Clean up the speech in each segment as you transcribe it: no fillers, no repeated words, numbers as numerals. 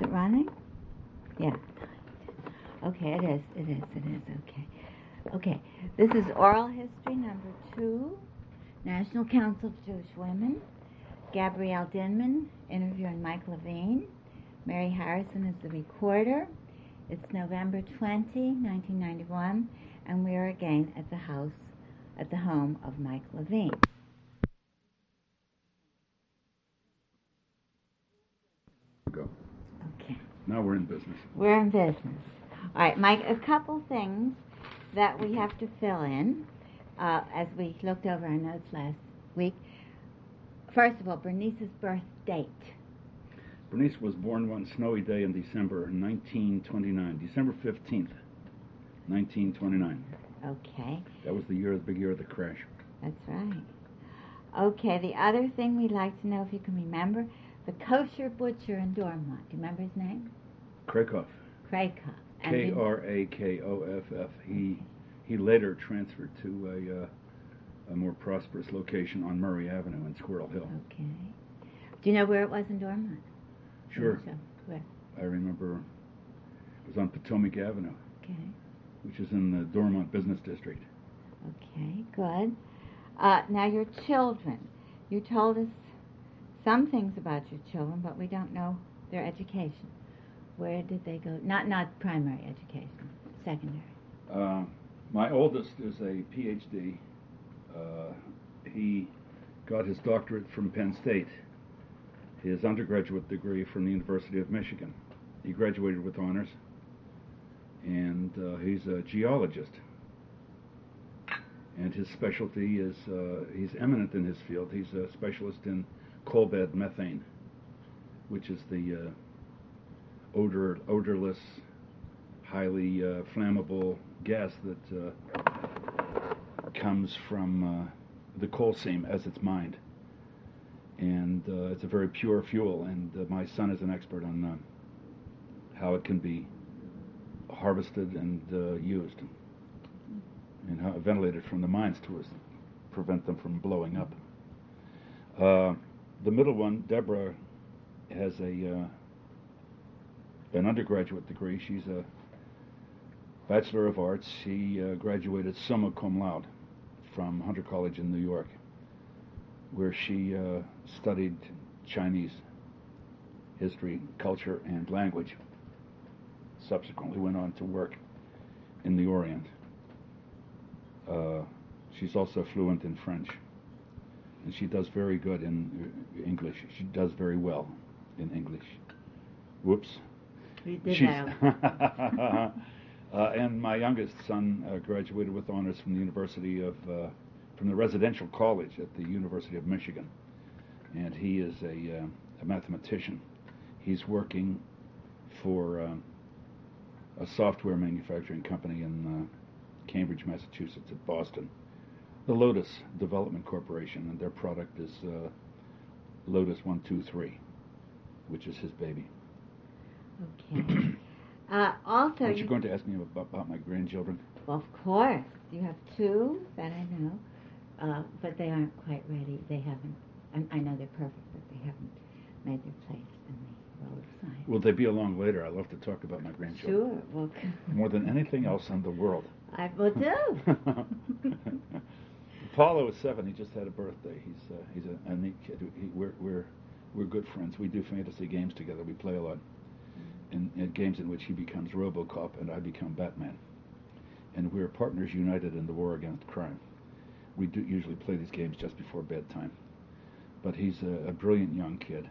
it running? Yeah. Okay, it is. Okay. Okay, this is Oral History number 2, National Council of Jewish Women. Gabrielle Dinman interviewing Mike Levine. Mary Harrison is the recorder. It's November 20, 1991, and we are again at the home of Mike Levine. Go. Okay. Now we're in business. We're in business. All right, Mike, a couple things that we have to fill in as we looked over our notes last week. First of all, Bernice's birth date. Bernice was born one snowy day in December 1929, December 15th, 1929. Okay. That was the big year of the crash. That's right. Okay, the other thing we'd like to know, if you can remember, the kosher butcher in Dormont. Do you remember his name? Krakoff. Krakoff. Krakoff. He later transferred to a more prosperous location on Murray Avenue in Squirrel Hill. Okay. Do you know where it was in Dormont? Sure. Where? I remember it was on Potomac Avenue. Okay. Which is in the Dormont Business District. Okay, good. Now your children. You told us some things about your children, but we don't know their education. Where did they go? Not primary education, secondary. My oldest is a PhD. He got his doctorate from Penn State, his undergraduate degree from the University of Michigan. He graduated with honors, and he's a geologist. And his specialty is, he's eminent in his field. He's a specialist in coal bed methane, which is the odorless, highly flammable gas that comes from the coal seam as it's mined. And it's a very pure fuel, and my son is an expert on how it can be harvested and used, and how ventilated from the mines to prevent them from blowing up. The middle one, Deborah, has an undergraduate degree. She's a Bachelor of Arts. She graduated summa cum laude from Hunter College in New York, where she studied Chinese history, culture, and language. Subsequently went on to work in the Orient. She's also fluent in French, and she does very good in English. She does very well in English. Whoops. You did that. And my youngest son graduated with honors from the from the residential college at the University of Michigan, and he is a mathematician. He's working for a software manufacturing company in Cambridge, Massachusetts, at Boston, the Lotus Development Corporation, and their product is Lotus 123, which is his baby. Okay. Also, aren't you going to ask me about my grandchildren? Well, of course. You have 2 that I know, but they aren't quite ready. They haven't. I know they're perfect, but they haven't made their place in the world of science. Will they be along later? I love to talk about my grandchildren. Sure. Well, more than anything else in the world. I will do. Paulo is 7. He just had a birthday. He's a neat kid. We're good friends. We do fantasy games together. We play a lot. In games in which he becomes RoboCop and I become Batman. And we're partners united in the war against crime. We do usually play these games just before bedtime. But he's a brilliant young kid.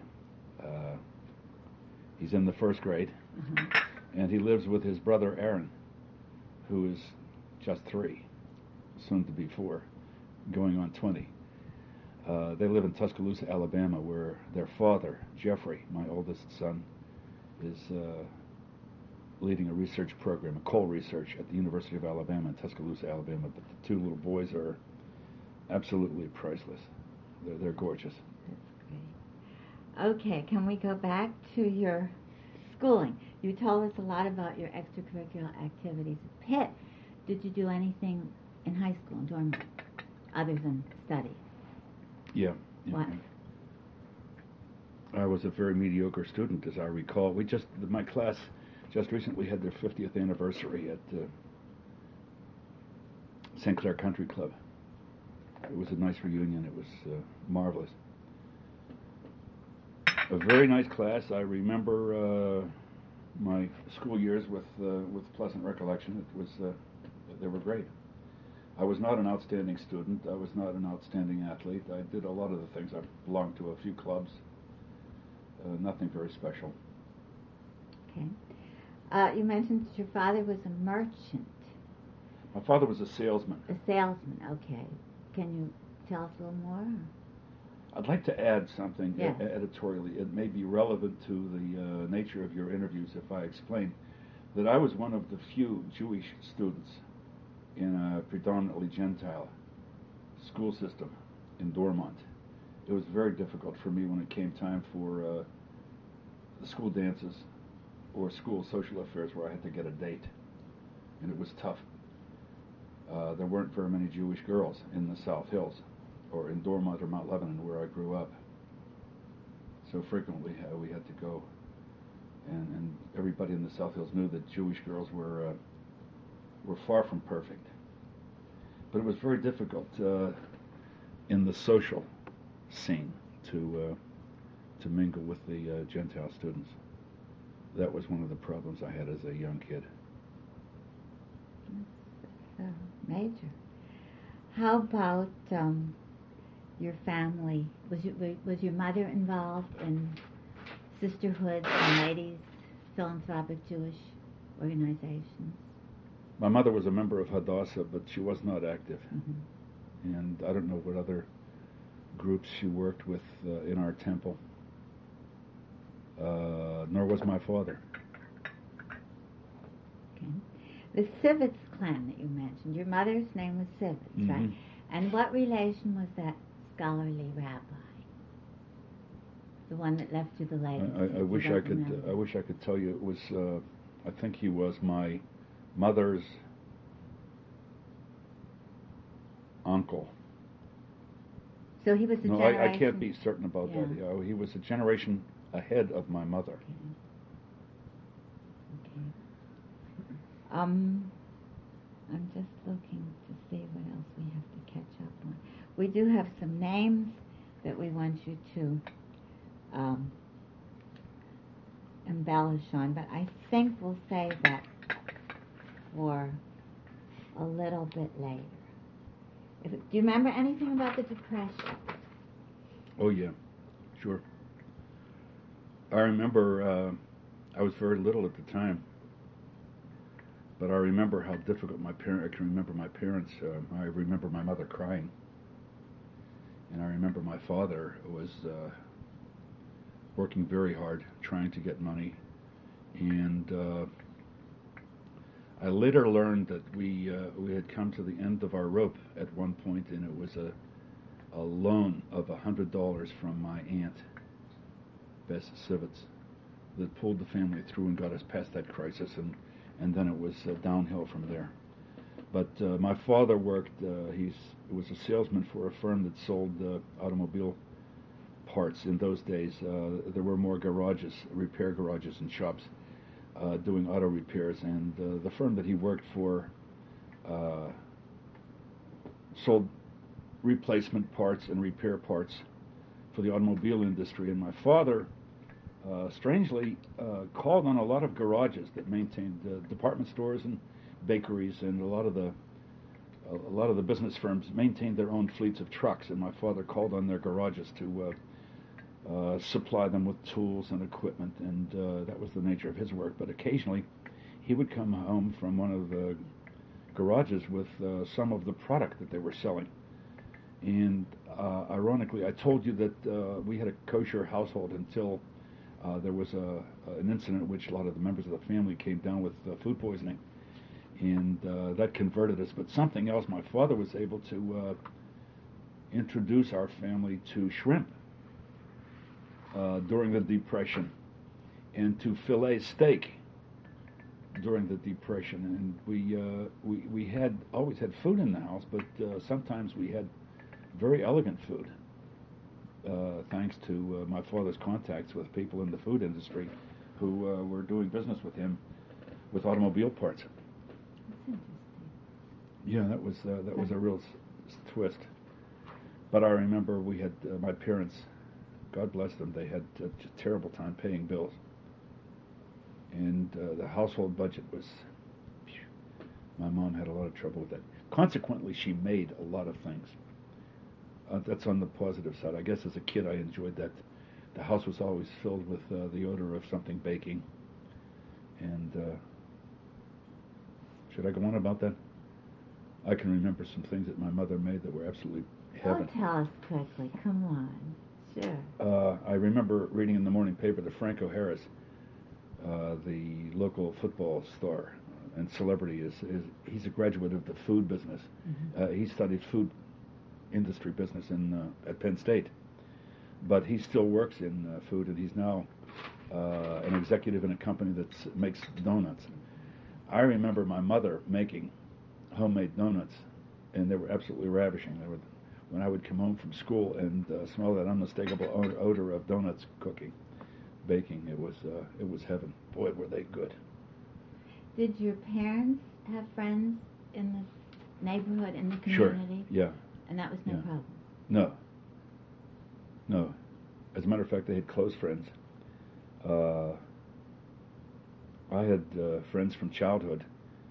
He's in the 1st grade, and he lives with his brother Aaron, who is just 3, soon to be 4, going on 20. They live in Tuscaloosa, Alabama, where their father, Jeffrey, my oldest son, is leading a research program, a coal research at the University of Alabama in Tuscaloosa, Alabama. But the 2 little boys are absolutely priceless. They're gorgeous. That's great. Okay, can we go back to your schooling? You told us a lot about your extracurricular activities at Pitt. Did you do anything in high school in Dormont other than study? Yeah. What? I was a very mediocre student, as I recall. My class just recently had their 50th anniversary at St. Clair Country Club. It was a nice reunion. It was marvelous. A very nice class. I remember my school years with pleasant recollection. They were great. I was not an outstanding student. I was not an outstanding athlete. I did a lot of the things. I belonged to a few clubs. Nothing very special. Okay. You mentioned that your father was a merchant. My father was a salesman. A salesman, okay. Can you tell us a little more? I'd like to add something Yeah. Editorially. It may be relevant to the nature of your interviews if I explain that I was one of the few Jewish students in a predominantly Gentile school system in Dormont. It was very difficult for me when it came time for the school dances or school social affairs where I had to get a date, and it was tough. There weren't very many Jewish girls in the South Hills or in Dormont or Mount Lebanon where I grew up. So frequently we had to go, and everybody in the South Hills knew that Jewish girls were far from perfect. But it was very difficult in the social scene to mingle with the Gentile students. That was one of the problems I had as a young kid. That's major. How about your family? Was your mother involved in sisterhoods and ladies' philanthropic Jewish organizations? My mother was a member of Hadassah, but she was not active. Mm-hmm. And I don't know what other groups she worked with in our temple. Nor was my father. Okay. The Sivitz clan that you mentioned, your mother's name was Sivitz, Mm-hmm. right? And what relation was that scholarly rabbi? The one that left you the legacy? I wish I could tell you. It was. I think he was my mother's uncle. So he was a No, generation... I can't be certain about that. He was a generation ahead of my mother. Okay. I'm just looking to see what else we have to catch up on. We do have some names that we want you to embellish on, but I think we'll save that for a little bit later. Do you remember anything about the Depression? Oh yeah, sure. I remember I was very little at the time, but I remember how difficult I can remember my parents. I remember my mother crying, and I remember my father was working very hard trying to get money, and I later learned that we had come to the end of our rope at one point, and it was a loan of $100 from my aunt, Bess Sivitz, that pulled the family through and got us past that crisis, and then it was downhill from there. But my father worked, he was a salesman for a firm that sold automobile parts. In those days, there were more garages, repair garages and shops doing auto repairs, and the firm that he worked for sold replacement parts and repair parts for the automobile industry. And my father, strangely, called on a lot of garages that maintained department stores and bakeries, and a lot of the business firms maintained their own fleets of trucks. And my father called on their garages to supply them with tools and equipment, and that was the nature of his work. But occasionally, he would come home from one of the garages with some of the product that they were selling. And ironically, I told you that we had a kosher household until there was an incident in which a lot of the members of the family came down with food poisoning, and that converted us. But something else, my father was able to introduce our family to shrimp during the Depression, and to fillet steak during the Depression. And we had always had food in the house, but sometimes we had very elegant food. thanks to my father's contacts with people in the food industry who were doing business with him with automobile parts. That's interesting. Yeah, that was a real twist. But I remember we had my parents, God bless them, they had a terrible time paying bills, and the household budget was. My mom had a lot of trouble with that. Consequently, she made a lot of things. That's on the positive side. I guess as a kid, I enjoyed that. The house was always filled with the odor of something baking. And should I go on about that? I can remember some things that my mother made that were absolutely heaven. Oh, tell us quickly. Come on. Sure. I remember reading in the morning paper that Franco Harris, the local football star and celebrity, he's a graduate of the food business. Mm-hmm. He studied food industry business at Penn State, but he still works in food, and he's now an executive in a company that makes donuts. I remember my mother making homemade donuts, and they were absolutely ravishing. When I would come home from school and smell that unmistakable odor of donuts cooking, baking, it was heaven. Boy, were they good. Did your parents have friends in the neighborhood, in the community? Sure, yeah. And that was no problem? No. As a matter of fact, they had close friends. I had friends from childhood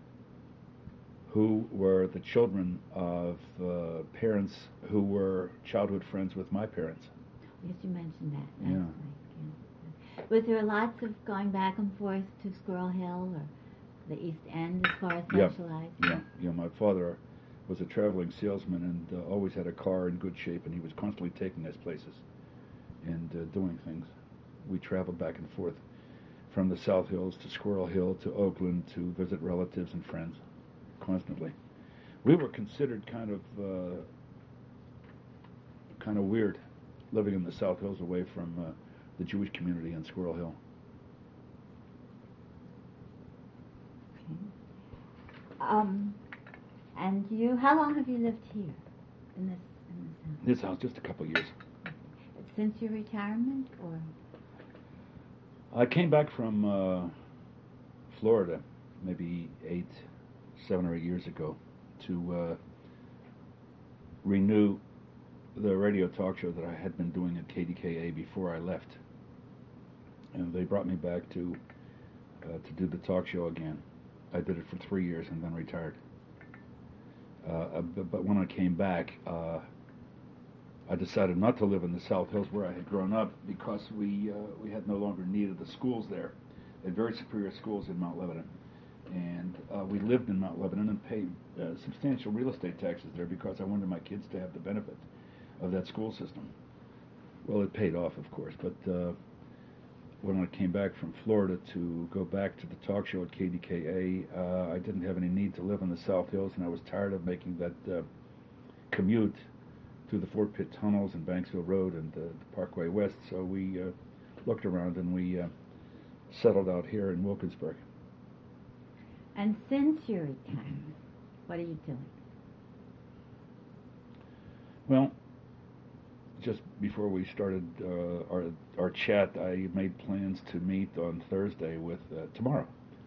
who were the children of parents who were childhood friends with my parents. Yes, you mentioned that. Yeah. Was there lots of going back and forth to Squirrel Hill or the East End as far as Yeah. socializing? Yeah. My father was a traveling salesman and always had a car in good shape, and he was constantly taking us places and doing things. We traveled back and forth from the South Hills to Squirrel Hill to Oakland to visit relatives and friends constantly. We were considered kind of weird living in the South Hills away from the Jewish community in Squirrel Hill. And you, how long have you lived here in this house? This house, just a couple of years. Since your retirement, or? I came back from Florida maybe 7 or 8 years ago to renew the radio talk show that I had been doing at KDKA before I left. And they brought me back to do the talk show again. I did it for 3 years and then retired. But when I came back, I decided not to live in the South Hills where I had grown up because we had no longer needed the schools there. They had very superior schools in Mount Lebanon. And we lived in Mount Lebanon and paid substantial real estate taxes there because I wanted my kids to have the benefit of that school system. Well, it paid off, of course, but when I came back from Florida to go back to the talk show at KDKA, I didn't have any need to live in the South Hills, and I was tired of making that commute through the Fort Pitt tunnels and Banksville Road and the Parkway West, so we looked around and we settled out here in Wilkinsburg. And since your retirement, what are you doing? Well, just before we started our chat, I made plans to meet on Thursday with tomorrow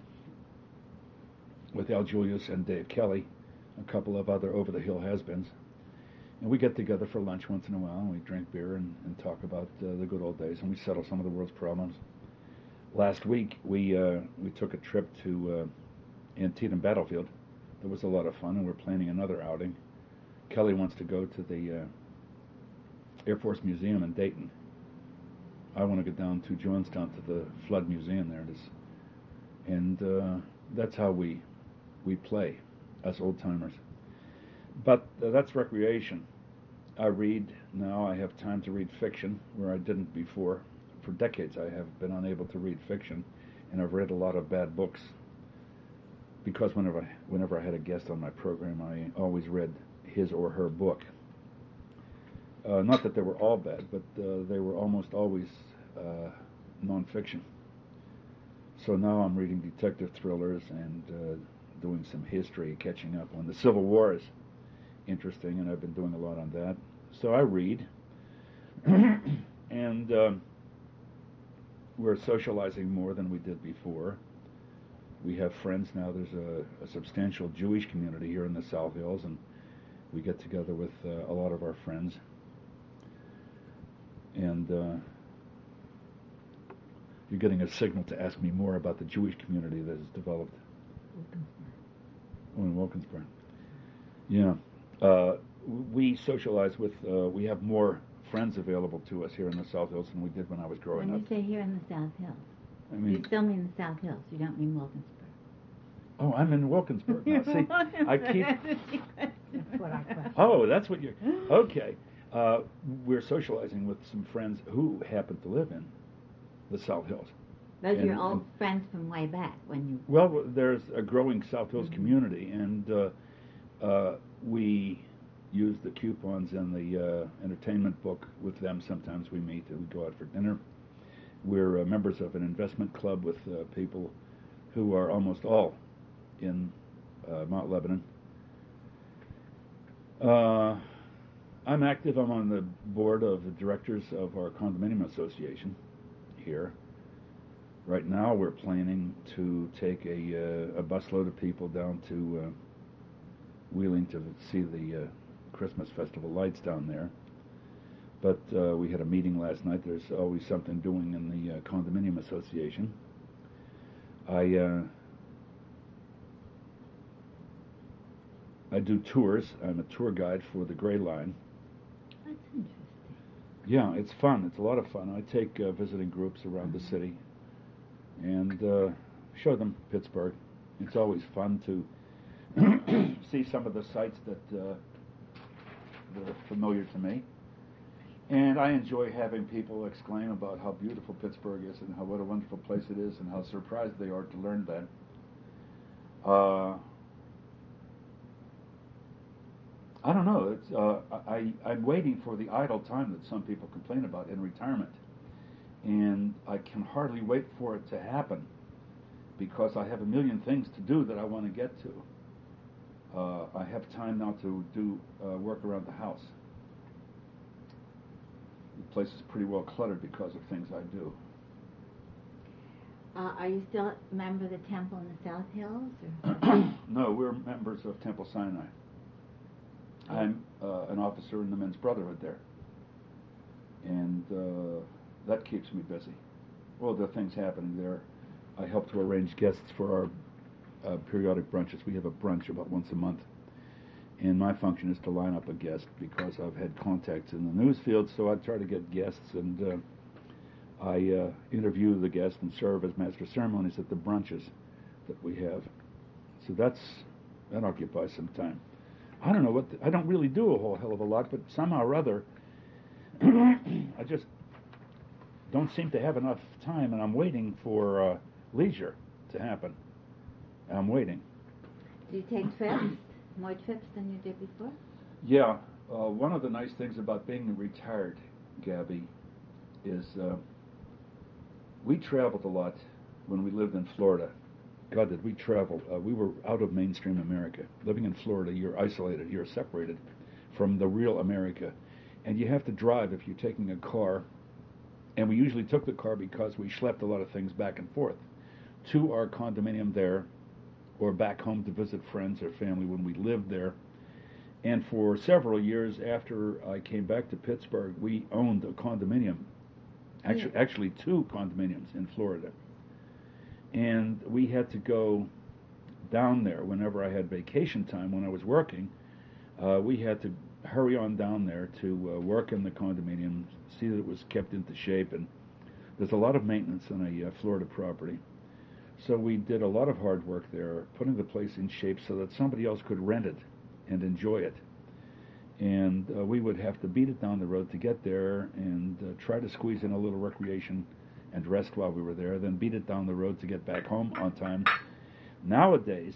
with Al Julius and Dave Kelly, a couple of other over-the-hill has-beens. And we get together for lunch once in a while, and we drink beer and talk about the good old days, and we settle some of the world's problems. Last week, we took a trip to Antietam Battlefield. That was a lot of fun, and we're planning another outing. Kelly wants to go to the Air Force Museum in Dayton. I want to go down to Johnstown to the Flood Museum there. And that's how we play, us old-timers. But that's recreation. I read now. I have time to read fiction, where I didn't before. For decades, I have been unable to read fiction, and I've read a lot of bad books. Because whenever I had a guest on my program, I always read his or her book. Not that they were all bad, but they were almost always nonfiction. So now I'm reading detective thrillers and doing some history, catching up on the Civil War is interesting, and I've been doing a lot on that. So I read. And we're socializing more than we did before. We have friends now. There's a substantial Jewish community here in the South Hills, and we get together with a lot of our friends. And you're getting a signal to ask me more about the Jewish community that has developed. Oh, in Wilkinsburg. Yeah. We socialize with, we have more friends available to us here in the South Hills than we did when I was growing When up. you say here in the South Hills, I mean, you still mean the South Hills. You don't mean Wilkinsburg. oh, I'm in Wilkinsburg now. See, I keep. That's what I question. Oh, that's what you're. Okay. We're socializing with some friends who happen to live in the South Hills. Those are your And- old friends from way back when you. Well, there's a growing South Hills community, and we use the coupons in the entertainment book with them. Sometimes we meet and we go out for dinner. We're members of an investment club with people who are almost all in Mount Lebanon. I'm active. I'm on the board of the directors of our condominium association here. Right now, we're planning to take a busload of people down to Wheeling to see the Christmas festival lights down there. But we had a meeting last night. There's always something doing in the condominium association. I do tours. I'm a tour guide for the Gray Line. That's interesting. Yeah, it's fun. It's a lot of fun. I take visiting groups around the city and show them Pittsburgh. It's always fun to see some of the sights that are familiar to me. And I enjoy having people exclaim about how beautiful Pittsburgh is and what a wonderful place it is and how surprised they are to learn that. I don't know. It's, I'm waiting for the idle time that some people complain about in retirement. And I can hardly wait for it to happen because I have a million things to do that I want to get to. I have time now to do work around the house. The place is pretty well cluttered because of things I do. Are you still a member of the temple in the South Hills? Or? No, we're members of Temple Sinai. I'm an officer in the Men's Brotherhood there. And that keeps me busy. Well, there are things happening there. I help to arrange guests for our periodic brunches. We have a brunch about once a month. And my function is to line up a guest because I've had contacts in the news field, so I try to get guests, and I interview the guests and serve as master of ceremonies at the brunches that we have. So that occupies some time. I don't know I don't really do a whole hell of a lot, but somehow or other, I just don't seem to have enough time, and I'm waiting for leisure to happen. I'm waiting. Do you take trips? More trips than you did before? Yeah. One of the nice things about being retired, Gabby, is we traveled a lot when we lived in Florida. God, did we travel. We were out of mainstream America. Living in Florida, you're isolated, you're separated from the real America. And you have to drive if you're taking a car. And we usually took the car because we schlepped a lot of things back and forth to our condominium there or back home to visit friends or family when we lived there. And for several years after I came back to Pittsburgh, we owned a condominium, actually two condominiums in Florida. And we had to go down there whenever I had vacation time when I was working. We had to hurry on down there to work in the condominium, see that it was kept into shape, and there's a lot of maintenance on a Florida property. So we did a lot of hard work there, putting the place in shape so that somebody else could rent it and enjoy it. And we would have to beat it down the road to get there and try to squeeze in a little recreation and rest while we were there, then beat it down the road to get back home on time. Nowadays,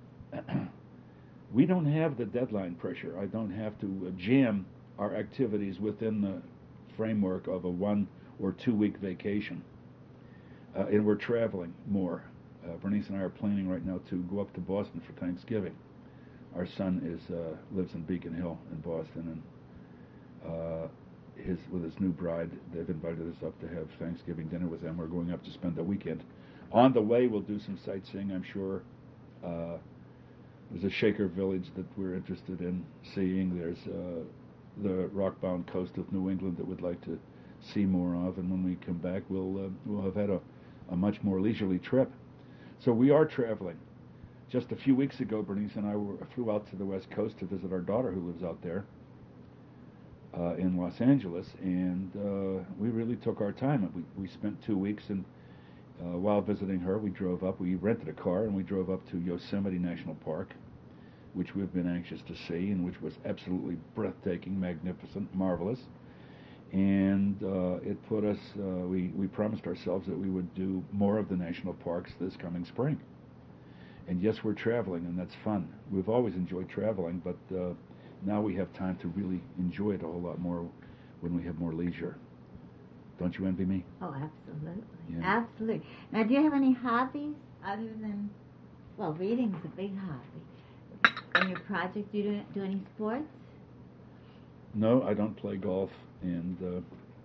we don't have the deadline pressure. I don't have to jam our activities within the framework of a 1 or 2 week vacation. And we're traveling more. Bernice and I are planning right now to go up to Boston for Thanksgiving. Our son lives in Beacon Hill in Boston, and with his new bride. They've invited us up to have Thanksgiving dinner with them. We're going up to spend the weekend. On the way, we'll do some sightseeing, I'm sure. There's a Shaker village that we're interested in seeing. There's the rock-bound coast of New England that we'd like to see more of. And when we come back, we'll have had a much more leisurely trip. So we are traveling. Just a few weeks ago, Bernice and I flew out to the West Coast to visit our daughter who lives out there in Los Angeles, and we really took our time. We spent 2 weeks, and while visiting her, we rented a car, and we drove up to Yosemite National Park, which we've been anxious to see, and which was absolutely breathtaking, magnificent, marvelous. And it put us, we promised ourselves that we would do more of the national parks this coming spring. And yes, we're traveling, and that's fun. We've always enjoyed traveling, but now we have time to really enjoy it a whole lot more when we have more leisure. Don't you envy me? Oh, absolutely. Yeah. Absolutely. Now, do you have any hobbies other than, well, reading's a big hobby. In your project, do you do any sports? No, I don't play golf, and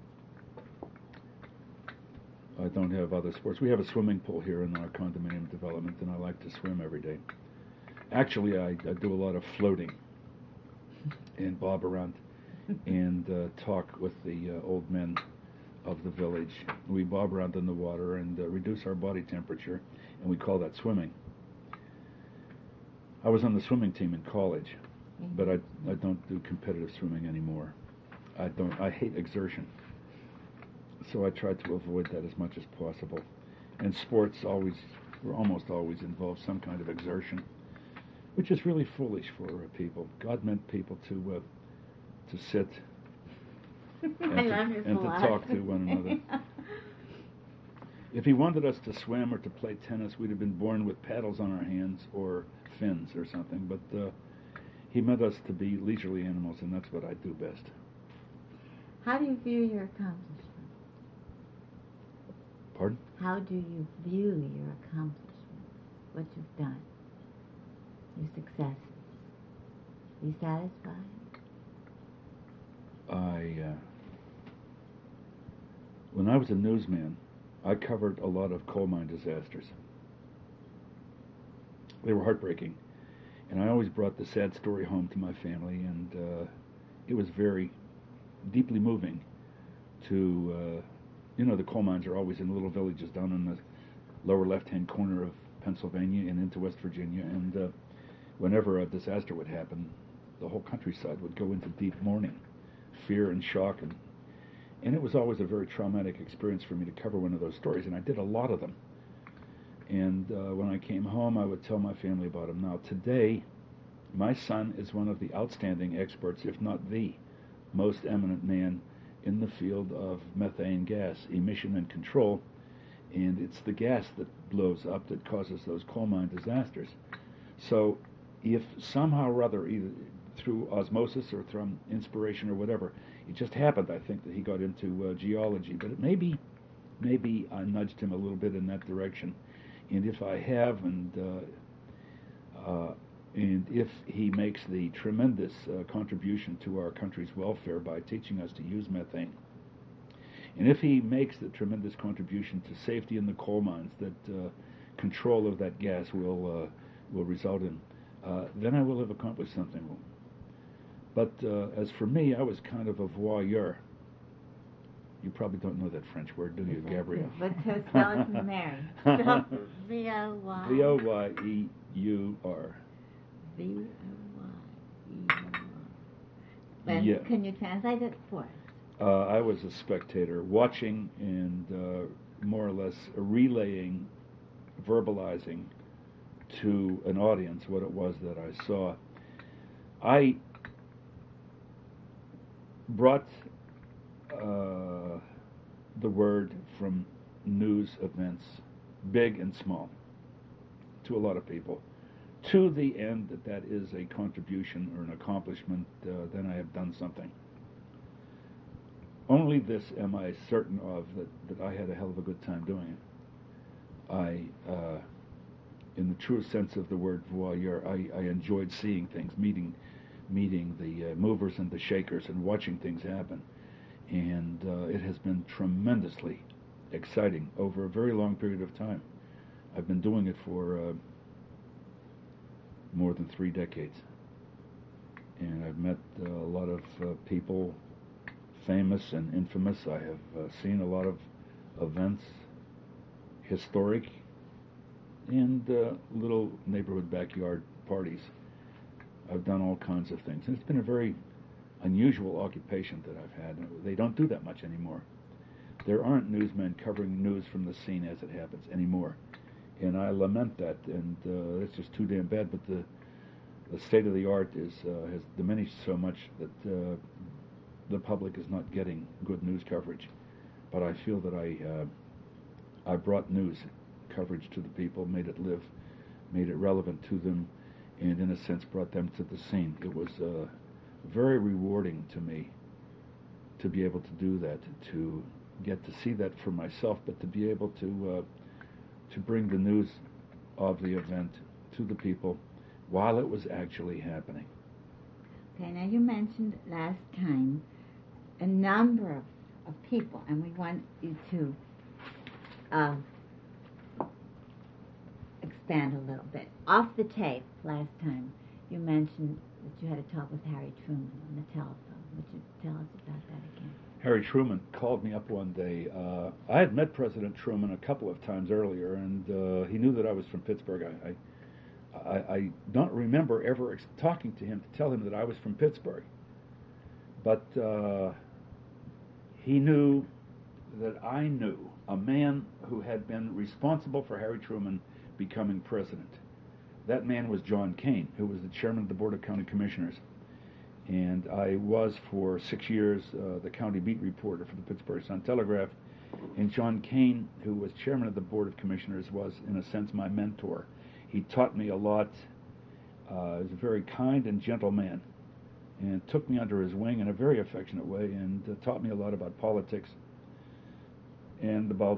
I don't have other sports. We have a swimming pool here in our condominium development, and I like to swim every day. Actually, I do a lot of floating and bob around and talk with the old men of the village. We bob around in the water and reduce our body temperature, and we call that swimming. I was on the swimming team in college, but I don't do competitive swimming anymore. I hate exertion. So I try to avoid that as much as possible. And sports almost always involve some kind of exertion, which is really foolish for people. God meant people to sit and to talk to one another. If he wanted us to swim or to play tennis, we'd have been born with paddles on our hands or fins or something. But he meant us to be leisurely animals, and that's what I do best. How do you view your accomplishments? Pardon? How do you view your accomplishments? What you've done? Your successes? Are you satisfied? When I was a newsman, I covered a lot of coal mine disasters. They were heartbreaking, and I always brought the sad story home to my family, and it was very deeply moving to, the coal mines are always in little villages down in the lower left-hand corner of Pennsylvania and into West Virginia, and whenever a disaster would happen, the whole countryside would go into deep mourning, fear and shock, and it was always a very traumatic experience for me to cover one of those stories, and I did a lot of them. And when I came home, I would tell my family about them. Now, today, my son is one of the outstanding experts, if not the most eminent man in the field of methane gas emission and control, and it's the gas that blows up that causes those coal mine disasters. So if somehow or other, either through osmosis or through inspiration or whatever, it just happened, I think, that he got into geology, but it maybe I nudged him a little bit in that direction. And if I have, and if he makes the tremendous contribution to our country's welfare by teaching us to use methane, and if he makes the tremendous contribution to safety in the coal mines that control of that gas will result in, then I will have accomplished something. But as for me, I was kind of a voyeur. You probably don't know that French word, do you, Gabrielle? But to spell it for Mary. Spell V-O-Y. V-O-Y-E-U-R. V-O-Y-E-U-R. Yeah. Can you translate it for us? I was a spectator, watching and more or less relaying, verbalizing to an audience what it was that I saw. I brought the word from news events, big and small, to a lot of people, to the end that is a contribution or an accomplishment, then I have done something. Only this am I certain of, that I had a hell of a good time doing it. In the truest sense of the word voyeur, I enjoyed seeing things, meeting the movers and the shakers and watching things happen. and it has been tremendously exciting over a very long period of time. I've been doing it for more than 3 decades, and I've met a lot of people, famous and infamous. I have seen a lot of events, historic, and little neighborhood backyard parties. I've done all kinds of things, and it's been a very unusual occupation that I've had. They don't do that much anymore. There aren't newsmen covering news from the scene as it happens anymore, and I lament that, and it's just too damn bad. But the state of the art has diminished so much that the public is not getting good news coverage. But I feel that I brought news coverage to the people, made it live, made it relevant to them, and in a sense brought them to the scene. It was very rewarding to me to be able to do that, to get to see that for myself, but to be able to bring the news of the event to the people while it was actually happening. Okay, now you mentioned last time a number of people, and we want you to expand a little bit. Off the tape last time, you mentioned that you had a talk with Harry Truman on the telephone. Would you tell us about that again? Harry Truman called me up one day. I had met President Truman a couple of times earlier, and he knew that I was from Pittsburgh. I don't remember ever talking to him to tell him that I was from Pittsburgh. But he knew that I knew a man who had been responsible for Harry Truman becoming president. That man was John Kane, who was the chairman of the Board of County Commissioners. And I was for 6 years the county beat reporter for the Pittsburgh Sun-Telegraph. And John Kane, who was chairman of the Board of Commissioners, was, in a sense, my mentor. He taught me a lot. He was a very kind and gentle man, and took me under his wing in a very affectionate way, and taught me a lot about politics and about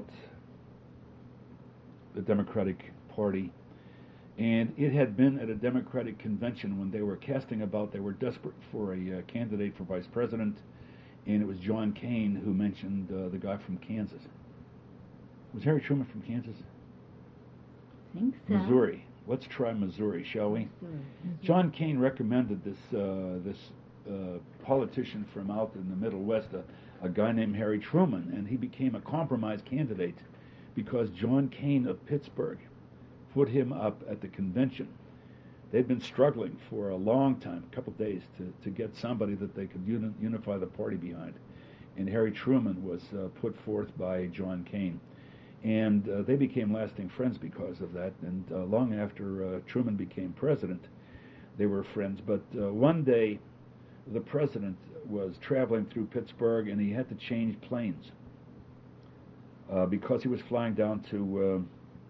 the Democratic Party. And it had been at a Democratic convention when they were casting about. They were desperate for a candidate for vice president, and it was John Kane who mentioned the guy from Kansas. Was Harry Truman from Kansas? I think so. Missouri. Let's try Missouri, shall we? Missouri. John Kane recommended this politician from out in the Middle West, a guy named Harry Truman, and he became a compromise candidate because John Kane of Pittsburgh put him up at the convention. They'd been struggling for a long time, a couple of days, to get somebody that they could unify the party behind. And Harry Truman was put forth by John Kane. And they became lasting friends because of that. And long after Truman became president, they were friends. But one day, the president was traveling through Pittsburgh, and he had to change planes because he was flying down to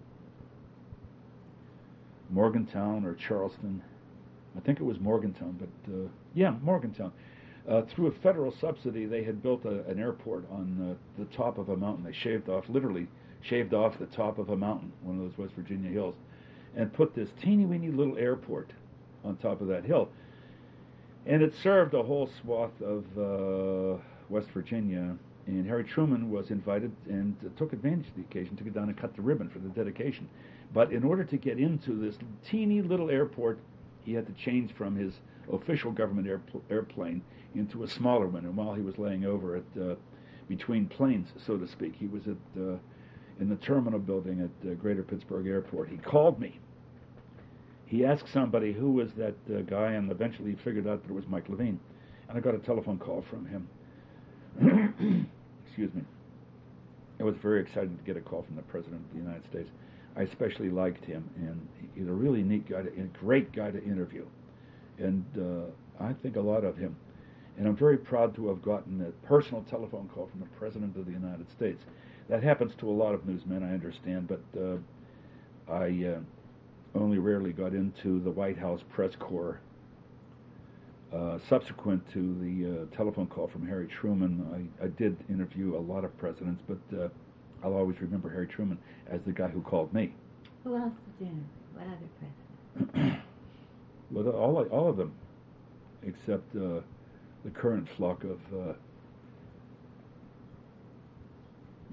Morgantown or Charleston. I think it was Morgantown, but Morgantown. Through a federal subsidy, they had built an airport on the top of a mountain. They literally shaved off the top of a mountain, one of those West Virginia hills, and put this teeny-weeny little airport on top of that hill. And it served a whole swath of West Virginia, and Harry Truman was invited and took advantage of the occasion to go down and cut the ribbon for the dedication. But in order to get into this teeny little airport, he had to change from his official government airplane into a smaller one. And while he was laying over at between planes, so to speak, he was in the terminal building at Greater Pittsburgh Airport. He called me. He asked somebody who was that guy, and eventually he figured out that it was Mike Levine. And I got a telephone call from him. Excuse me. I was very excited to get a call from the President of the United States. I especially liked him, and he's a really neat guy, a great guy to interview. And I think a lot of him. And I'm very proud to have gotten a personal telephone call from the President of the United States. That happens to a lot of newsmen, I understand, but I only rarely got into the White House press corps. Subsequent to the telephone call from Harry Truman, I did interview a lot of presidents, but I'll always remember Harry Truman as the guy who called me. Who else did you interview? What other presidents? Well, all of them, except the current flock of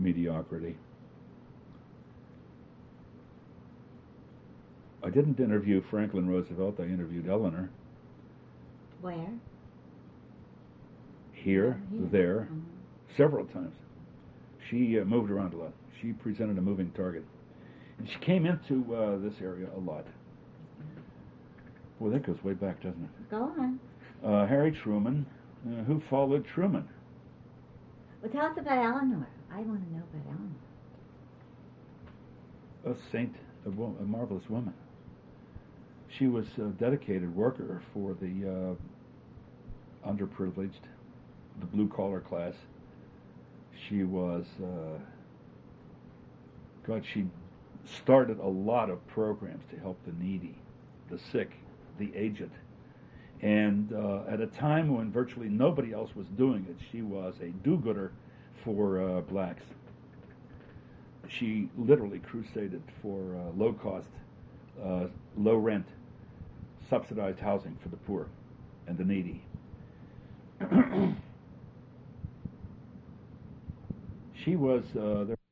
mediocrity. I didn't interview Franklin Roosevelt. I interviewed Eleanor. Where? Here, Here. there, several times. She moved around a lot. She presented a moving target. And she came into this area a lot. Well, that goes way back, doesn't it? Go on. Harry Truman. Who followed Truman? Well, tell us about Eleanor. I want to know about Eleanor. A saint, a marvelous woman. She was a dedicated worker for the underprivileged, the blue-collar class. She was, she started a lot of programs to help the needy, the sick, the aged. And at a time when virtually nobody else was doing it, she was a do-gooder for blacks. She literally crusaded for low-cost, low-rent, subsidized housing for the poor and the needy. She was, there